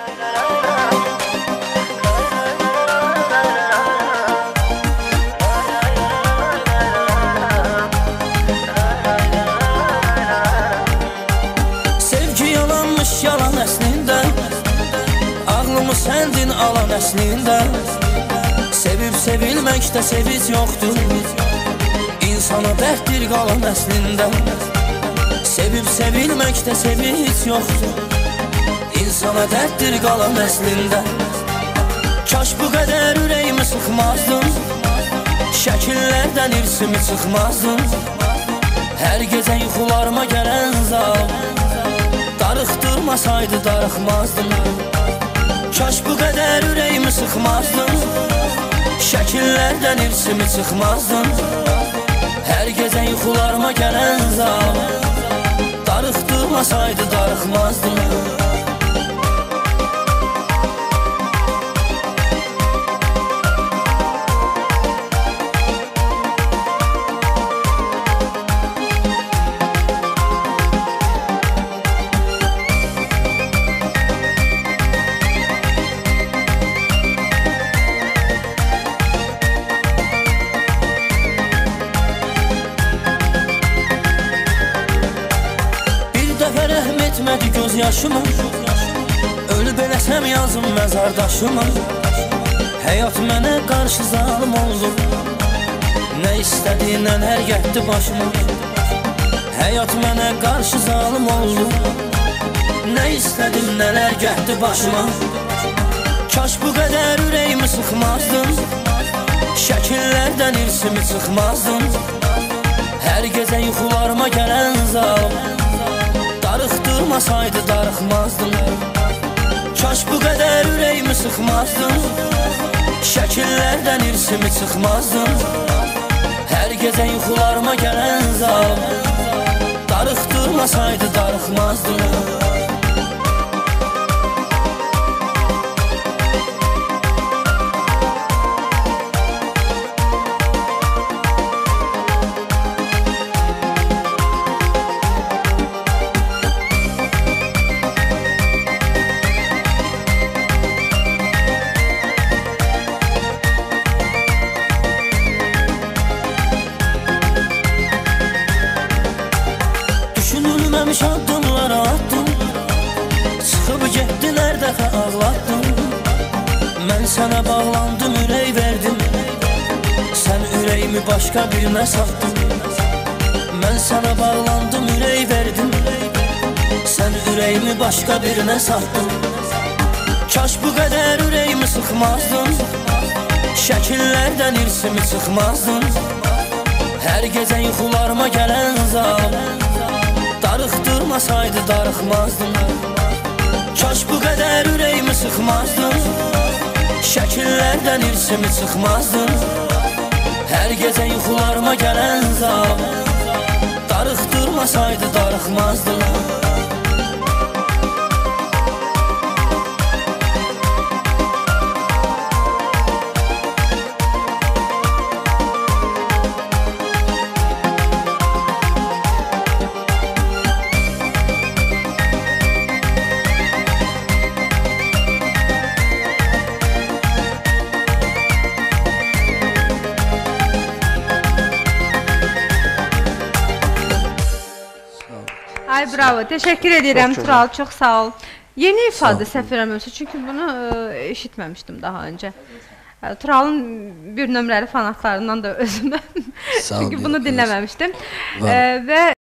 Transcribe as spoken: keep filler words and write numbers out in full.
Yalan əslində, ağlımı səndin alan əslində. Sevib sevilməkdə sevic yoxdur, insana dərddir qalan əslində. Sevib sevilməkdə sevic yoxdur, insana dərddir qalan əslində. Kaş bu qədər ürəyimi sıxmazdın, şəkillərdən irsimi çıxmazdın. Hər gecə yuxularıma gələn zal darıxdırmasaydı darıxmazdım. Kaş bu qədər ürəyimi sıxmazdın, şəkillərdən irsimi çıxmazdın. Hər gecə yuxularıma gələn zal darıxdırmasaydı darıxmazdım. Etmədi göz yaşıma, ölüb eləsəm yazım məzardaşıma. Həyat mənə qarşı zalım oldu, nə istədi nələr getdi başıma. Həyat mənə qarşı zalım oldu, nə istədim nələr getdi başıma. Kaş bu qədər ürəyimi sıxmazdın, şəkillərdən irsimi çıxmazdın. Hər gecə yuxularıma gələn zalım darıxdırmasaydı darıxmazdım. Kaş bu qədər ürəyimi sıxmazdın, şəkillərdən irsimi çıxmazdın. Hər gecə yuxularıma gələn zalım darıxdırmasaydı darıxmazdım. Düşünülməmiş addımlara attım, çıxıb getdin hər dəfə ağlatdım. Mən sənə bağlandım, ürək verdim, sən ürəyimi başqa birinə satdın. Mən sənə bağlandım, ürək verdim, sən ürəyimi başqa birinə satdın. Kaş bu qədər ürəyimi sıxmazdın, şəkillərdən irsimi çıxmazdın. Hər gecə yuxularıma gələn zal darıxdırmasaydı darıxmazdım. Kaş bu qədər ürəyimi sıxmazdın, şəkillərdən irsimi çıxmazdın. Hər gecə yuxularıma gələn zal darıxdırmasaydı darıxmazdım. Ay bravo, teşekkür edirəm Tural, çox sağ ol. Yeni ifadə səhv eləmirəmsə, çünki bunu e, eşitməmişdim daha öncə. Turalın bir nömrəli fanatlarından da özümdən, çünki bunu dinləməmişdim. E, və